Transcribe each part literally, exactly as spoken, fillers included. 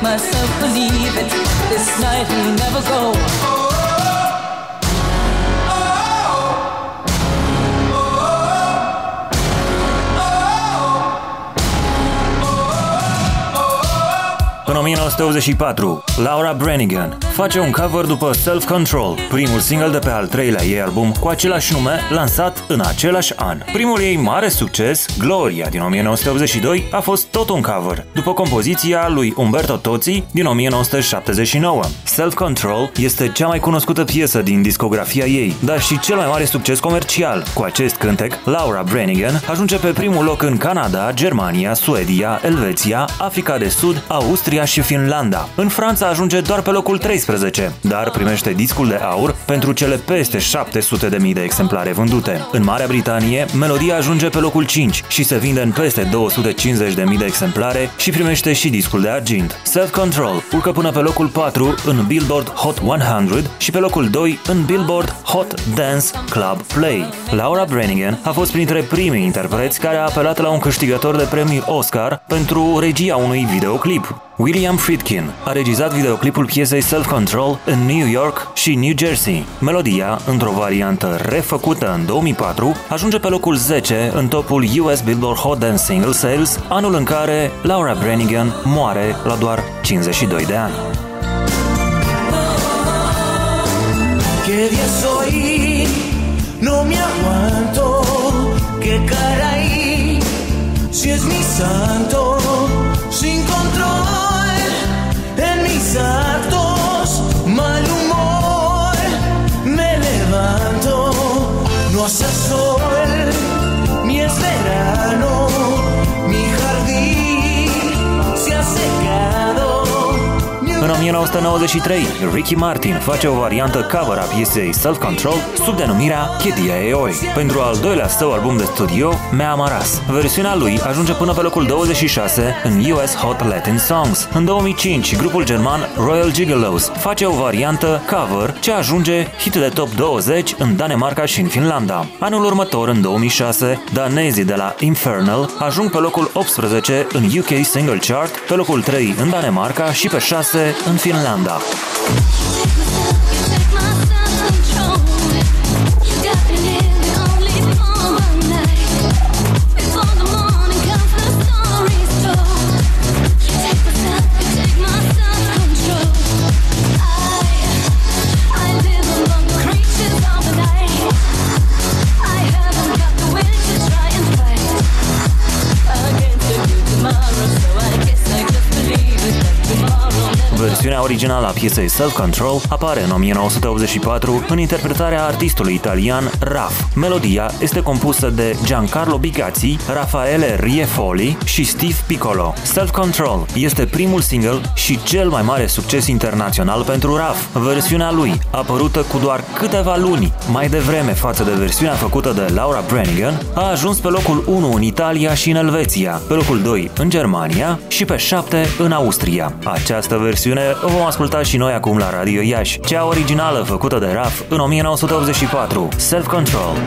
myself believe it. This night will never go. În o mie nouă sute optzeci și patru, Laura Branigan face un cover după Self Control, primul single de pe al treilea ei album cu același nume, lansat în același an. Primul ei mare succes, Gloria din o mie nouă sute optzeci și doi, a fost tot un cover, după compoziția lui Umberto Tozzi din o mie nouă sute șaptezeci și nouă. Self Control este cea mai cunoscută piesă din discografia ei, dar și cel mai mare succes comercial. Cu acest cântec, Laura Branigan ajunge pe primul loc în Canada, Germania, Suedia, Elveția, Africa de Sud, Austria și Finlanda. În Franța ajunge doar pe locul treisprezece, dar primește discul de aur pentru cele peste șapte sute de mii de exemplare vândute. În Marea Britanie, melodia ajunge pe locul cinci și se vinde în peste două sute cincizeci de mii de exemplare și primește și discul de argint. Self Control urcă până pe locul patru în Billboard Hot o sută și pe locul doi în Billboard Hot Dance Club Play. Laura Branigan a fost printre primii interpreți care a apelat la un câștigător de premii Oscar pentru regia unui videoclip. William Friedkin a regizat videoclipul piesei Self Control în New York și New Jersey. Melodia, într-o variantă refăcută în două mii patru, ajunge pe locul zece în topul U S Billboard Hot Dance Single Sales, anul în care Laura Branigan moare la doar cincizeci și doi de ani. ¿Qué día soy? No me aguanto. ¿Qué caray? Si es mi santo, sin control en mis actos, mal humor, me levanto. No hace sol, ni es verano, mi jardín se ha secado. În o mie nouă sute nouăzeci și trei, Ricky Martin face o variantă cover a piesei Self Control sub denumirea Que Dia E Hoy pentru al doilea său album de studio, Me Amarás. Versiunea lui ajunge până pe locul douăzeci și șase în U S Hot Latin Songs. În două mii cinci, grupul german Royal Gigolos face o variantă cover ce ajunge hit de top douăzeci în Danemarca și în Finlanda. Anul următor, în două mii șase, danezii de la Infernal ajung pe locul optsprezece în U K Single Chart, pe locul trei în Danemarca și pe șase în Finlanda. Versiunea originală a piesei Self Control apare în o mie nouă sute optzeci și patru în interpretarea artistului italian Raf. Melodia este compusă de Giancarlo Bigazzi, Raffaele Riefoli și Steve Piccolo. Self Control este primul single și cel mai mare succes internațional pentru Raf. Versiunea lui, apărută cu doar câteva luni mai devreme față de versiunea făcută de Laura Branigan, a ajuns pe locul unu în Italia și în Elveția, pe locul doi în Germania și pe șapte în Austria. Această versiune o vom asculta și noi acum la Radio Iași, cea originală făcută de Raf în o mie nouă sute optzeci și patru, Self Control.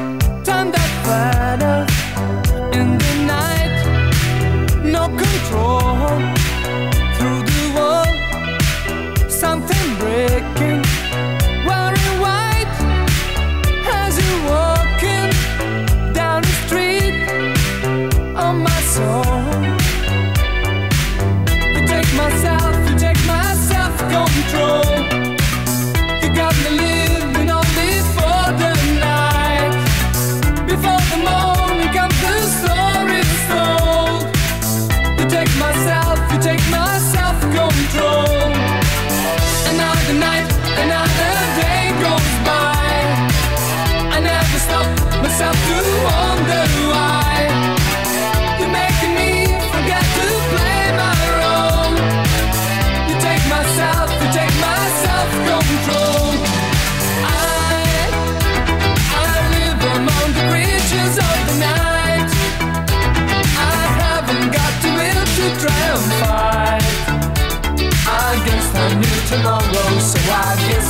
In the night, no control.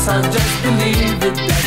I'll just believe it.